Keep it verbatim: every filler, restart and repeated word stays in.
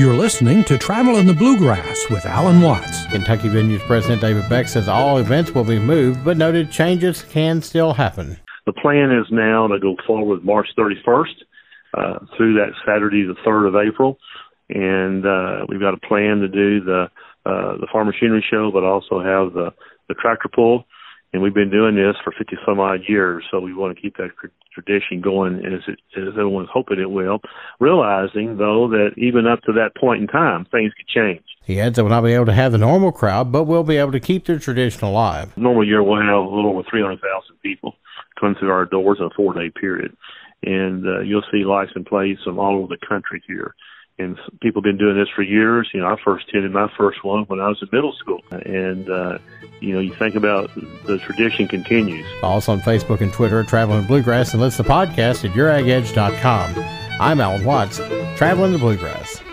You're listening to Travel in the Bluegrass with Alan Watts. Kentucky Venues President David Beck says all events will be moved, but noted changes can still happen. The plan is now to go forward March thirty-first uh, through that Saturday, the third of April. And uh, we've got a plan to do the uh, the farm machinery show, but also have the, the tractor pull. And we've been doing this for fifty some odd years, so we want to keep that tradition going as, it, as everyone's hoping it will, realizing, though, that even up to that point in time, things could change. He adds that we'll not be able to have the normal crowd, but we'll be able to keep the tradition alive. Normal year, we'll have a little over three hundred thousand people come through our doors in a four-day period. And uh, you'll see license plates from all over the country here. And people have been doing this for years. You know, I first attended my first one when I was in middle school. And, uh, you know, you think about the tradition continues. Follow us on Facebook and Twitter at Traveling Bluegrass and listen to the podcast at your ag edge dot com. I'm Alan Watts, Traveling the Bluegrass.